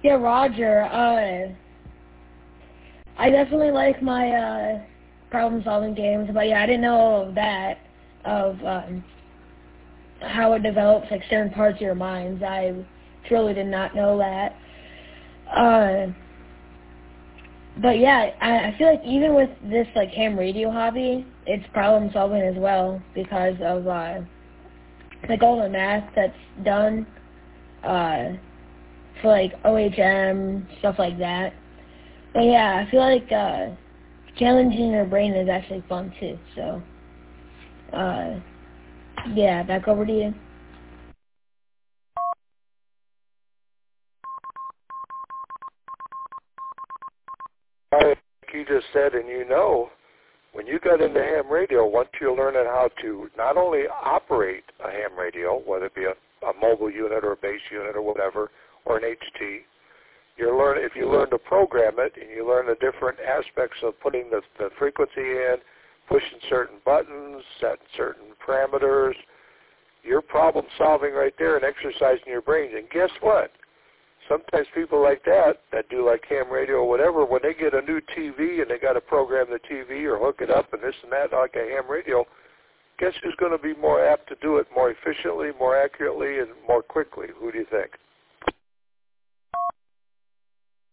Yeah, Roger. I definitely like my problem-solving games, but yeah, I didn't know all of that, of how it develops like certain parts of your minds. I truly did not know that. But yeah, I feel like even with this like ham radio hobby, it's problem-solving as well because of like all the math that's done for like OHM, stuff like that. But yeah, I feel like challenging your brain is actually fun too. So yeah, back over to you. Like you just said, and when you got into ham radio, once you learn how to not only operate a ham radio, whether it be a mobile unit or a base unit or whatever, or an HT, if you learn to program it and you learn the different aspects of putting the frequency in, pushing certain buttons, setting certain parameters, you're problem solving right there and exercising your brains. And guess what? Sometimes people like that do like ham radio or whatever, when they get a new TV and they got to program the TV or hook it up and this and that like a ham radio, guess who's going to be more apt to do it more efficiently, more accurately, and more quickly? Who do you think?